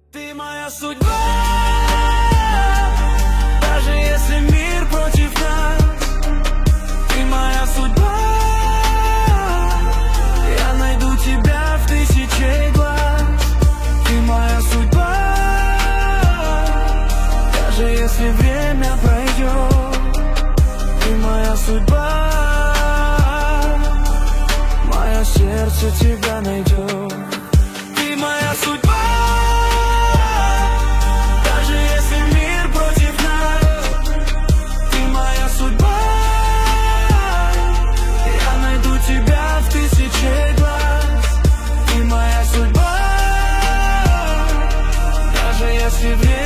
Ты моя судьба, даже если мир против нас. Ты моя судьба, я найду тебя в тысяче глаз. Ты моя судьба, даже если время пройдет. Ты моя судьба, мое сердце тебя найдет. Ты моя судьба, даже если мир против нас. Ты моя судьба, я найду тебя в тысяче глаз. Ты моя судьба, даже если время